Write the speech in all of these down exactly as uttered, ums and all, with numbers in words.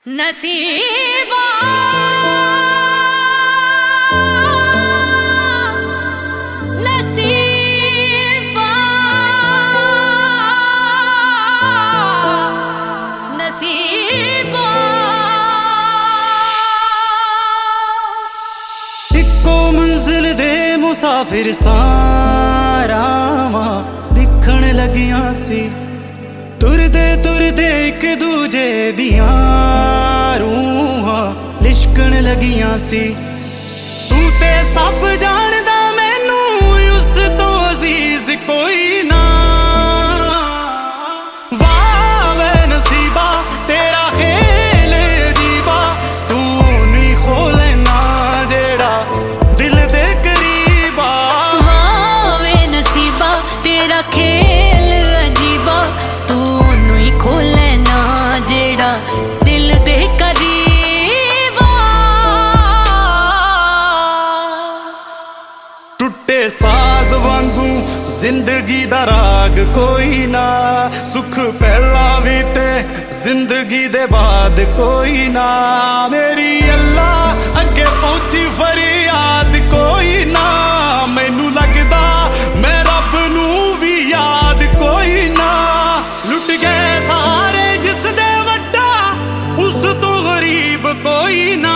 नसीबा नसीबा नसीबा इक्को मंजिल दे मुसाफिर सारावां दिखण लगियां सी तुरदे तुरदे एक दूजे दियां रूहां लिशकण लगियां सी। तू ते सब जानदा मैनू उस तो अजीज कोई ना। वाह वे नसीबा तेरा खेल अजीबा तू नहीं खोले ना जेड़ा दिल दे करीबा। वाह वे नसीबा तेरा खेल अजीबा तू नहीं खोले ना जेड़ा दिल दे करीबा। टुटे साज वांगू जिंदगी दा राग कोई ना। सुख पहला भी ते जिंदगी दे बाद कोई ना। मेरी अल्लाह अगे पहुंची फरियाद कोई ना। मैनू लगदा मैं रब नू भी याद कोई ना। लुट गए सारे जिस दे वड्डा उस तो गरीब कोई ना।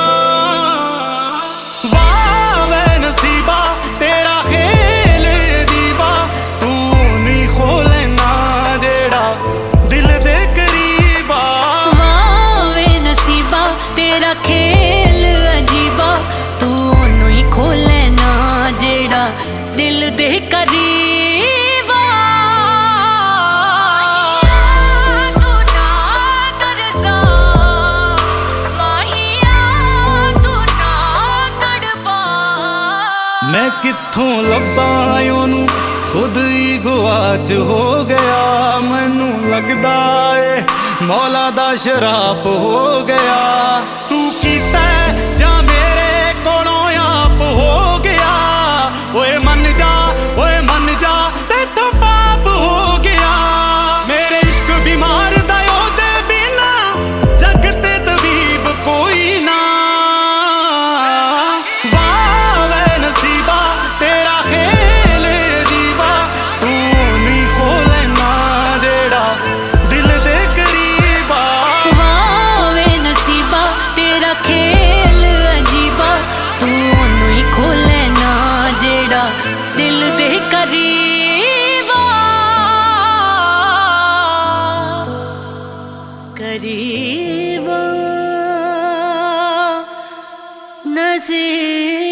वाह वे नसीबा तेरा खेल अजीबा तू नहीं खोले ना जेड़ा दिल दे करीबा। वाह वे नसीबा तेरा खेल अजीबा तू नहीं खोले ना जेड़ा दिल दे करीबा। तू ना तरसा माहिया तू ना तड़पा। मैं कित्थों लब्बा ओनू खुद ही गुआच हो गया। मैनू लगदा ए मौला दा शराप हो गया। तू कीता जा मेरे कोलों आप हो गया। ओए मन जा ओए मन जा तेथों पाप हो गया। मेरे इश्क बीमार दा ओदे बिना जग ते तबीब कोई ना। वाह वे नसीबा तेरा खेल अजीबा तू नहीं खोले ना जेड़ा दिल दे करीबा। वाह वे नसीबा तेरा खेल अजीबा तू नहीं खोले ना जेड़ा दिल दे करीबा। करीबा नसीब।